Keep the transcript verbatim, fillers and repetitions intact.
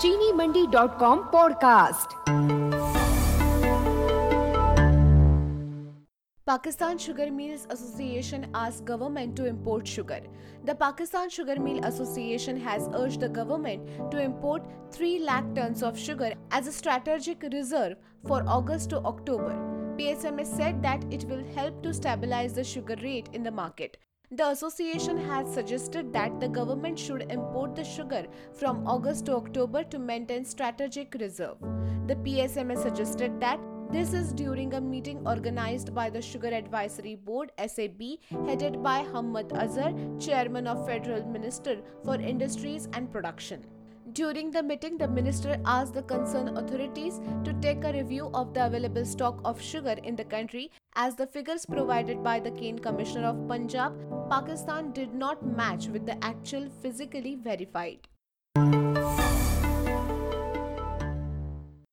चीनी Mandi dot com podcast. Pakistan Sugar Mills Association asks government to import sugar. The Pakistan Sugar Mill Association has urged the government to import three lakh tons of sugar as a strategic reserve for August to October. P S M S said that it will help to stabilize the sugar rate in the market. The association has suggested that the government should import the sugar from August to October to maintain strategic reserve. The P S M S suggested that this is during a meeting organized by the Sugar Advisory Board S A B headed by Hamad Azhar, Chairman of Federal Minister for Industries and Production. During the meeting, the minister asked the concerned authorities to take a review of the available stock of sugar in the country as the figures provided by the Cane Commissioner of Punjab, Pakistan did not match with the actual physically verified.